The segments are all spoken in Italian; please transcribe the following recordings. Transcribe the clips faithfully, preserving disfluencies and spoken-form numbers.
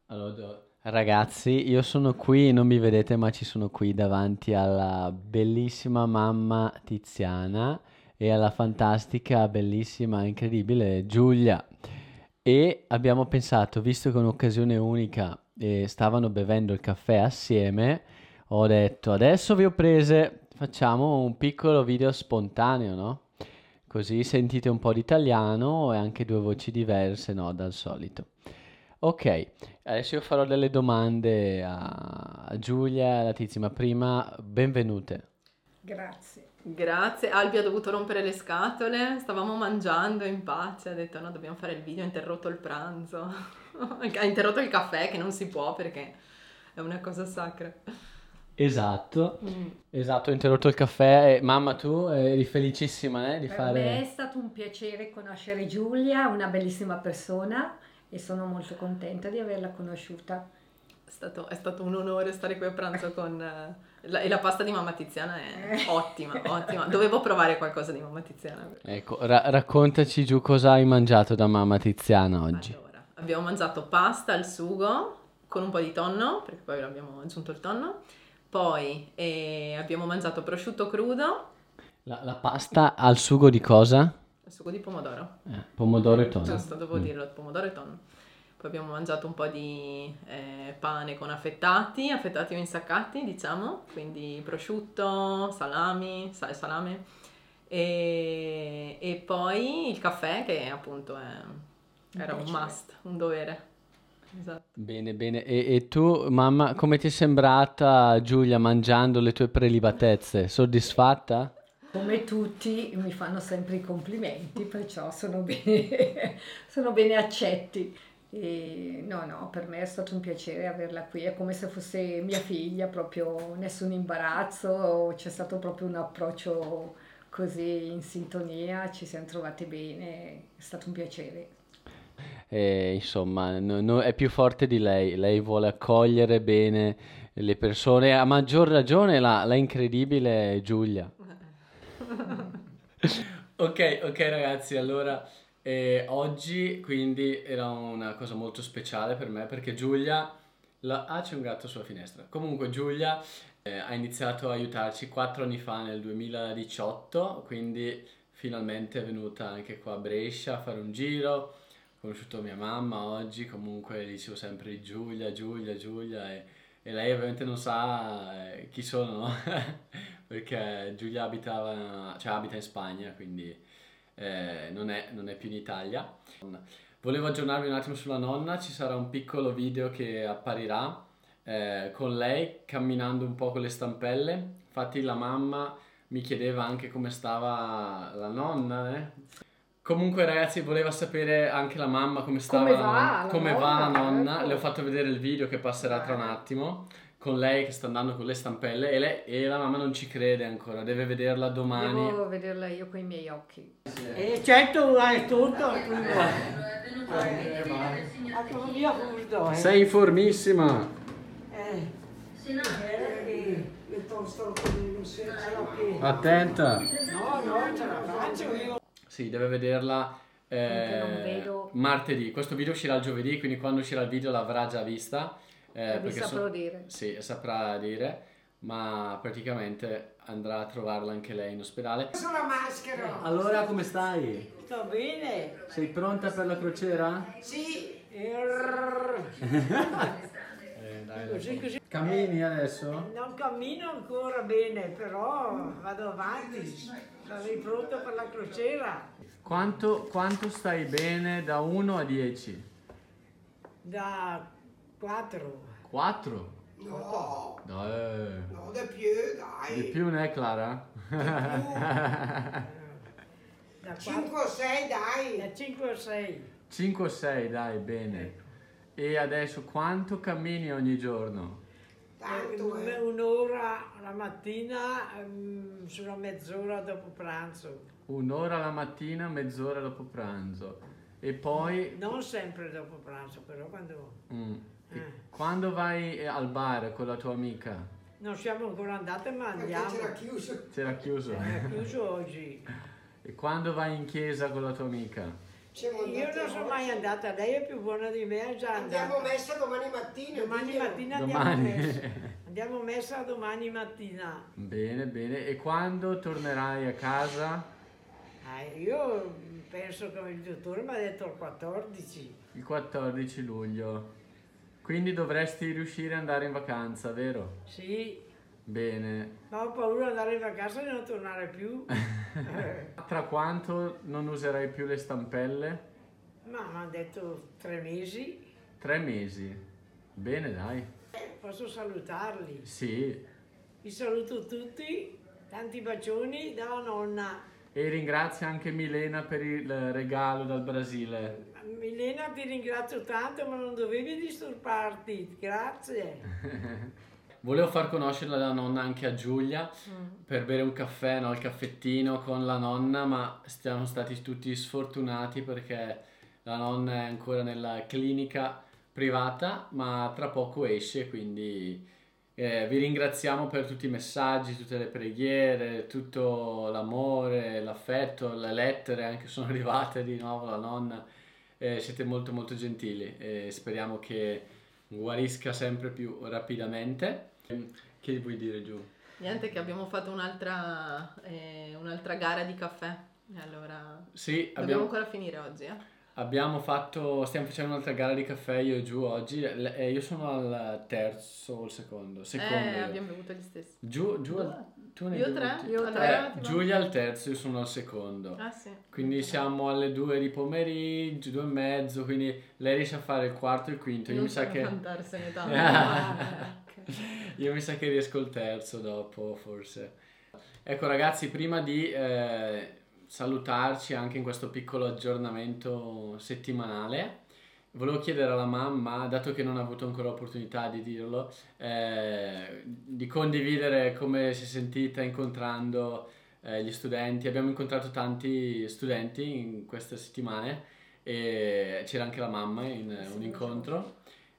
Allora, do- ragazzi, io sono qui, non mi vedete, ma ci sono qui davanti alla bellissima mamma Tiziana e alla fantastica, bellissima, incredibile Giulia. E abbiamo pensato, visto che è un'occasione unica e stavano bevendo il caffè assieme, ho detto, adesso vi ho prese, facciamo un piccolo video spontaneo, no? Così sentite un po' di italiano e anche due voci diverse, no, dal solito. Ok, adesso io farò delle domande a, a Giulia e alla Tizia, ma prima benvenute. Grazie. Grazie, Albi ha dovuto rompere le scatole, stavamo mangiando in pace, ha detto no, dobbiamo fare il video, ha interrotto il pranzo, ha interrotto il caffè che non si può perché è una cosa sacra. Esatto, Mm. esatto, ho interrotto il caffè e mamma tu eri felicissima eh, di Per me è fare... stato un piacere conoscere Giulia, una bellissima persona e sono molto contenta di averla conosciuta. È stato, è stato un onore stare qui a pranzo con... eh, la, e la pasta di mamma Tiziana è ottima, ottima. Dovevo provare qualcosa di mamma Tiziana. Ecco, ra- raccontaci giù cosa hai mangiato da mamma Tiziana oggi. Allora, abbiamo mangiato pasta al sugo con un po' di tonno, perché poi abbiamo aggiunto il tonno. Poi eh, abbiamo mangiato prosciutto crudo, La, la pasta al sugo di cosa? al sugo di pomodoro. Eh, pomodoro e tonno. Giusto, devo Mm. dirlo, pomodoro e tonno. Poi abbiamo mangiato un po' di eh, pane con affettati, affettati o insaccati, diciamo, quindi prosciutto, salami, sa- salame. E, e poi il caffè che appunto è- Un era un piacere. must, un dovere. Esatto. Bene, bene. E, e tu, mamma, come ti è sembrata Giulia mangiando le tue prelibatezze? Soddisfatta? Come tutti mi fanno sempre i complimenti, perciò sono bene, sono bene accetti. E no, no, per me è stato un piacere averla qui, è come se fosse mia figlia, proprio nessun imbarazzo, c'è stato proprio un approccio così in sintonia, ci siamo trovate bene, è stato un piacere. E, insomma, no- no- è più forte di lei. Lei vuole accogliere bene le persone. A maggior ragione la, la incredibile Giulia. Ok, ok ragazzi, allora eh, oggi quindi era una cosa molto speciale per me perché Giulia... la- Ah, c'è un gatto sulla finestra. Comunque Giulia eh, ha iniziato a aiutarci quattro anni fa nel duemiladiciotto, quindi finalmente è venuta anche qua a Brescia a fare un giro. Ho conosciuto mia mamma oggi, comunque dicevo sempre di Giulia, Giulia, Giulia e, e lei ovviamente non sa eh, chi sono, no? Perché Giulia abitava, cioè abita in Spagna, quindi eh, non è, non è più in Italia. Volevo aggiornarvi un attimo sulla nonna, ci sarà un piccolo video che apparirà eh, con lei camminando un po' con le stampelle. Infatti la mamma mi chiedeva anche come stava la nonna, eh. Comunque ragazzi, voleva sapere anche la mamma come stava Come la nonna, va la come va la nonna? nonna. Le ho Ecco. fatto vedere il video che passerà tra un Bene. attimo con lei che sta andando con le stampelle e, lei- e la mamma non ci crede ancora, deve vederla domani. Devo vederla io con i miei occhi. E certo hai tutto, tu a cosa via tutto, eh? Sei informissima. Eh, eh, il posto non si ce l'ho più. Attenta. No, no, ce la faccio io. Sì, deve vederla Finché non eh, vedo, martedì. Questo video uscirà il giovedì, quindi quando uscirà il video l'avrà già vista. eh, vi perché saprò so- dire. Sì, saprà dire, ma praticamente andrà a trovarla anche lei in ospedale. Sulla maschera. Allora, come stai? Sto bene. Sei pronta per la crociera? Sì. Err. Eh, dai, Così, così. Cammini adesso? Non cammino ancora bene, però vado avanti. Sarei pronto per la crociera. Quanto, quanto stai bene da uno a dieci? Da quattro. quattro? No, Dai. no, di più, Di dai. più ne è Clara? Da cinque o sei, dai. Da cinque o sei. cinque o sei, dai, bene. E adesso quanto cammini ogni giorno? Tanto, eh. Un'ora la mattina, ehm, sulla mezz'ora dopo pranzo. Un'ora la mattina, mezz'ora dopo pranzo. E poi... Non sempre dopo pranzo, però quando... mm, e Eh. quando vai al bar con la tua amica? Non siamo ancora andate, ma Perché andiamo. c'era chiuso. C'era chiuso. È chiuso oggi. E quando vai in chiesa con la tua amica? Siamo Io andati non sono oggi. mai andata, lei è più buona di me, è già Andiamo a andata. messa domani mattina. Domani diglielo. mattina andiamo a Domani. messa. Andiamo a messa domani mattina. Bene, bene. E quando tornerai a casa? Ah, io penso che il dottore mi ha detto il quattordici. Il quattordici luglio. Quindi dovresti riuscire ad andare in vacanza, vero? Sì, Bene. ma ho paura di andare in vacanza e di non tornare più. Eh, Tra quanto non userai più le stampelle? ma mi hanno detto tre mesi. Tre mesi. Bene, dai. Posso salutarli. Sì. Vi saluto tutti, tanti bacioni dalla nonna. E ringrazio anche Milena per il regalo dal Brasile. Milena, ti ringrazio tanto, ma non dovevi disturbarti. Grazie. Volevo far conoscere la nonna anche a Giulia per bere un caffè, no? Il caffettino con la nonna, ma siamo stati tutti sfortunati perché la nonna è ancora nella clinica privata, ma tra poco esce, quindi eh, vi ringraziamo per tutti i messaggi, tutte le preghiere, tutto l'amore, l'affetto, le lettere anche sono arrivate di nuovo alla nonna. Eh, siete molto molto gentili e speriamo che guarisca sempre più rapidamente. Che vuoi dire, Giù? Niente, che abbiamo fatto un'altra eh, un'altra gara di caffè. E allora Sì, dobbiamo abbiamo, ancora finire oggi, eh? abbiamo fatto, stiamo facendo un'altra gara di caffè io e Giù oggi. Le- eh, io sono al terzo o al secondo? Secondo. Eh, io. abbiamo bevuto gli stessi. Giù, Giù al- tu ne hai Io tre? bevuti? Io Allora, tre. ti Eh, va? Giulia al terzo, io sono al secondo. Ah sì. Quindi siamo alle due di pomeriggio, due e mezzo, quindi lei riesce a fare il quarto e il quinto. Io Non mi sa so che... vantarsene tanto. Ah, ok. Io mi sa che riesco il terzo dopo, forse. Ecco ragazzi, prima di eh, salutarci anche in questo piccolo aggiornamento settimanale, volevo chiedere alla mamma, dato che non ha avuto ancora l'opportunità di dirlo, eh, di condividere come si è sentita incontrando eh, gli studenti. Abbiamo incontrato tanti studenti in queste settimane e c'era anche la mamma in eh, un incontro.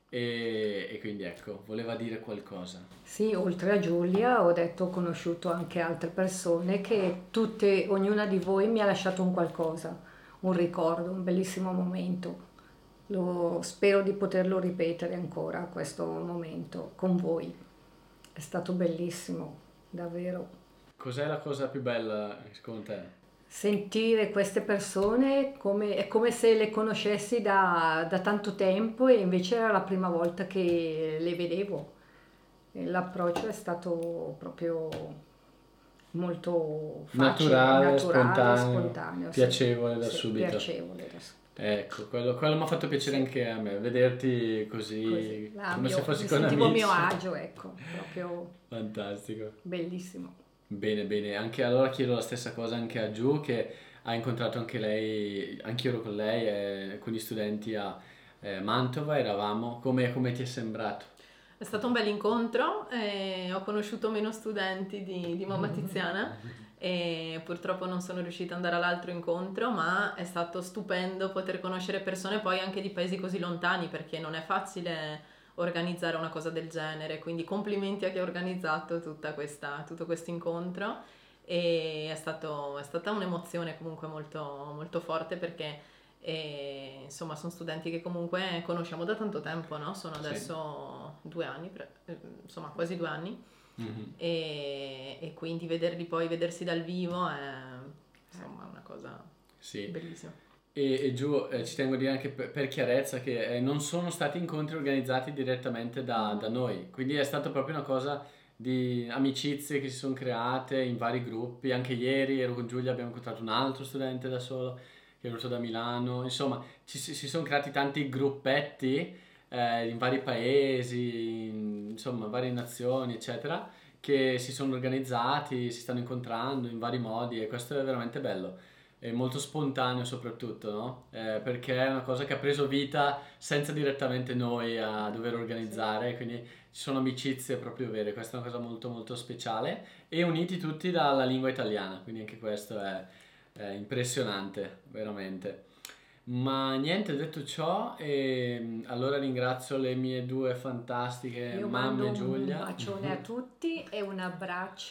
E, e quindi ecco, voleva dire qualcosa. Sì, oltre a Giulia ho detto ho conosciuto anche altre persone che tutte, ognuna di voi mi ha lasciato un qualcosa, un ricordo, un bellissimo momento. Lo, spero di poterlo ripetere ancora questo momento con voi. È stato bellissimo, davvero. Cos'è la cosa più bella secondo te? Sentire queste persone come, è come se le conoscessi da, da tanto tempo e invece era la prima volta che le vedevo. E l'approccio è stato proprio molto facile, Naturale, naturale, spontaneo, spontaneo, sì. piacevole da Sì, subito. piacevole da subito. Ecco, quello, quello mi ha fatto piacere Sì. anche a me, vederti così, Così, là, come mio- se fossi mi con sentivo a amici. mio agio, ecco, proprio Fantastico. bellissimo. Bene, bene. Anche allora chiedo la stessa cosa anche a Giù, che ha incontrato anche lei, anche io ero con lei e con gli studenti a eh, Mantova, eravamo. Come, come ti è sembrato? È stato un bel incontro, e ho conosciuto meno studenti di, di Mamma Tiziana e purtroppo non sono riuscita ad andare all'altro incontro, ma è stato stupendo poter conoscere persone poi anche di paesi così lontani, perché non è facile organizzare una cosa del genere, quindi complimenti a chi ha organizzato tutta questa, tutto questo incontro. E è, stato, è stata un'emozione comunque molto, molto forte, perché e, insomma sono studenti che comunque conosciamo da tanto tempo, no? Sono Sì. adesso due anni, pre- eh, insomma quasi due anni, Mhm. e, e quindi vederli poi, vedersi dal vivo è insomma una cosa Sì. bellissima. E, e Giù, eh, ci tengo a dire anche per, per chiarezza che eh, non sono stati incontri organizzati direttamente da, da noi, quindi è stata proprio una cosa di amicizie che si sono create in vari gruppi. Anche ieri ero con Giulia, abbiamo incontrato un altro studente da solo che è venuto da Milano, insomma ci, si si sono creati tanti gruppetti eh, in vari paesi, in, insomma varie nazioni eccetera, che si sono organizzati, si stanno incontrando in vari modi e questo è veramente bello. È molto spontaneo soprattutto, no? Eh, perché è una cosa che ha preso vita senza direttamente noi a dover organizzare, quindi ci sono amicizie proprio vere, questa è una cosa molto molto speciale e uniti tutti dalla lingua italiana, quindi anche questo è, è impressionante, veramente. Ma niente, detto ciò, ehm, allora ringrazio le mie due fantastiche Io mamme mando e Giulia. un bacione a tutti e un abbraccio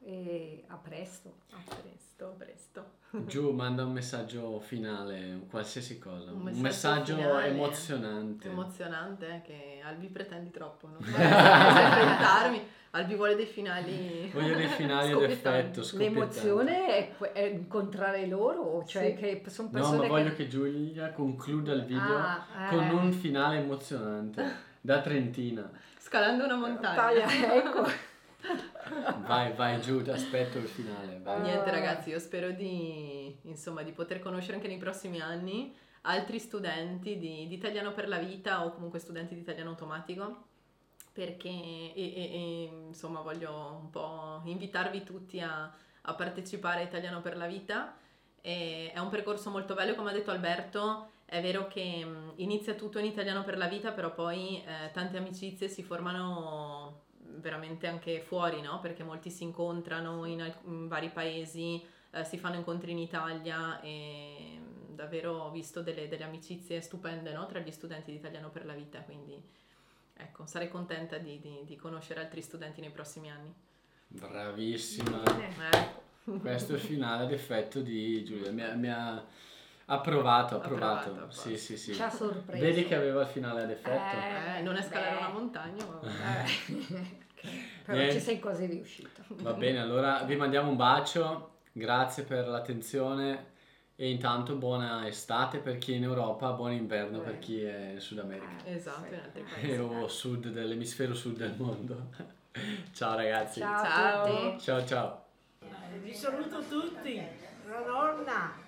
e a presto. A presto, a presto. Giù, manda un messaggio finale, qualsiasi cosa. Un Un messaggio messaggio, finale. emozionante. Emozionante, eh, che Albi pretendi troppo, non puoi sempre inventarmi. Albi vuole dei finali. Voglio dei finali ad Scoppiettanti. effetto, scoppiettanti. L'emozione è, que- è incontrare loro, cioè Sì. che sono No, persone ma voglio che... che Giulia concluda il video Ah, con eh. un finale emozionante, da trentina. Scalando una montagna. Taglia, ecco. Vai, vai giù, ti aspetto il finale. Vai. Niente ragazzi, io spero di, insomma, di poter conoscere anche nei prossimi anni altri studenti di, di Italiano per la Vita o comunque studenti di Italiano Automatico, perché e, e- e, insomma voglio un po' invitarvi tutti a, a partecipare a Italiano per la Vita. E è un percorso molto bello, come ha detto Alberto. È vero che mh, inizia tutto in Italiano per la Vita, però poi eh, tante amicizie si formano veramente anche fuori, no? Perché molti si incontrano in, alc- in vari paesi, eh, si fanno incontri in Italia e mh, davvero ho visto delle, delle amicizie stupende, no? Tra gli studenti di Italiano per la Vita, quindi ecco, sarei contenta di, di- di conoscere altri studenti nei prossimi anni. Bravissima. Eh, Questo è il finale ad effetto di Giulia. Mi ha, mi ha approvato, Approvato, approvato. approvato. Sì, sì, sì. Ci ha sorpreso. Vedi che aveva il finale ad effetto? eh, non è scalare beh. una montagna, ma Eh, Però Niente. ci sei quasi riuscito. Va bene, allora vi mandiamo un bacio, grazie per l'attenzione e intanto buona estate per chi è in Europa, buon inverno per chi è in Sud America esatto, in altri e paesi. o sud dell'emisfero sud del mondo. Ciao ragazzi. Ciao, Ciao. a tutti. Ciao ciao. Vi saluto tutti, la nonna.